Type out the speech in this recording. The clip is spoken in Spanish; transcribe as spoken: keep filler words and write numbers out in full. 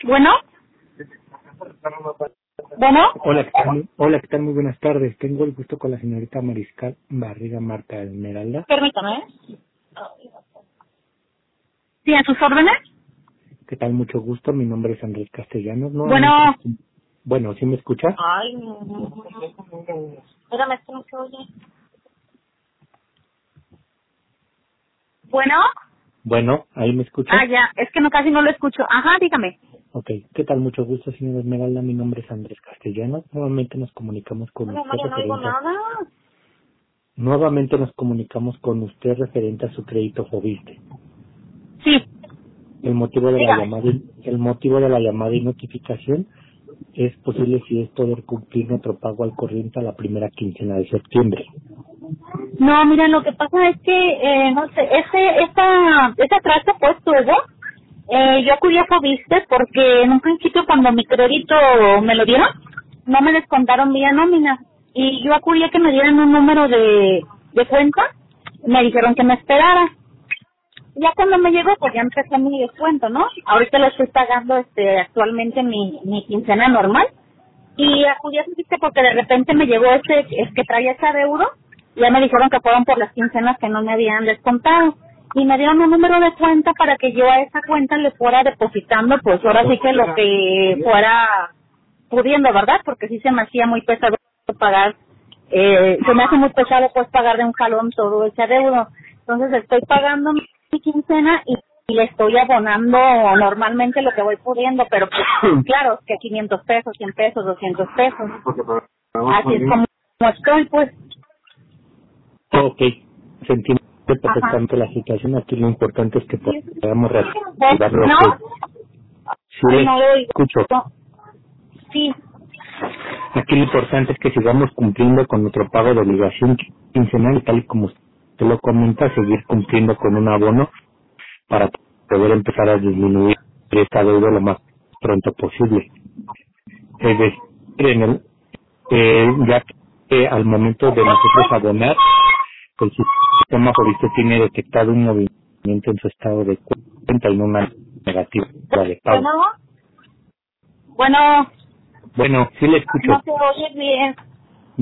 Bueno, bueno, Hola, ¿qué tal? Hola, ¿qué tal? Muy buenas tardes. Tengo el gusto con la señorita Mariscal Barriga Marta Esmeralda. permítame. Sí, a sus órdenes. ¿Qué tal? Mucho gusto. Mi nombre es Andrés Castellanos. Bueno. Nuevamente, bueno, ¿sí me escucha? Ay, no, no, no, no. Espérame, es que no se oye. Bueno. Bueno, ¿ahí me escucha? Ah, ya, es que no casi no lo escucho. Ajá, dígame. Ok. ¿Qué tal? Mucho gusto, señora Esmeralda. Mi nombre es Andrés Castellanos. Nuevamente nos comunicamos con No, usted María, no digo referente a... nada. Nuevamente nos comunicamos con usted referente a su crédito Fobiste. Sí, El motivo de la dígame. llamada, el motivo de la llamada y notificación es posible si es poder cumplir nuestro pago al corriente a la primera quincena de septiembre. No, mira, lo que pasa es que, eh, no sé, ese, esa, ese atraso pues tuvo, eh, yo acudí a Fobiste porque en un principio cuando mi crédito me lo dieron, no me descontaron vía nómina, y yo acudí a que me dieran un número de, de cuenta, me dijeron que me esperara. Ya cuando me llegó, pues ya empecé mi descuento, ¿no? Ahorita lo estoy pagando este actualmente mi, mi quincena normal. Y acudí a Fobiste porque de repente me llegó ese, es que traía ese adeudo. Ya me dijeron que fueron por las quincenas que no me habían descontado. Y me dieron un número de cuenta para que yo a esa cuenta le fuera depositando, pues ahora sí que lo que fuera pudiendo, ¿verdad? Porque sí se me hacía muy pesado pagar, eh, se me hace muy pesado pues pagar de un jalón todo ese adeudo. Entonces estoy pagando mi quincena y, y le estoy abonando normalmente lo que voy pudiendo, pero pues claro, que quinientos pesos, cien pesos, doscientos pesos. Así es como estoy, pues. Ok, se entiende Ajá. perfectamente la situación. Aquí lo importante es que podamos reactivar lo ¿No? que sí Ay, le no lo oigo. escucho. No. Sí. Aquí lo importante es que sigamos cumpliendo con nuestro pago de obligación quincenal, tal y como usted lo comenta, seguir cumpliendo con un abono para poder empezar a disminuir esta deuda lo más pronto posible. Es decir, en el, eh, ya que al momento de nosotros abonar, el sistema Fobiste tiene detectado un movimiento en su estado de cuenta y no una negativa de pago. Bueno. Bueno. Bueno, sí le escucho. No se oye bien.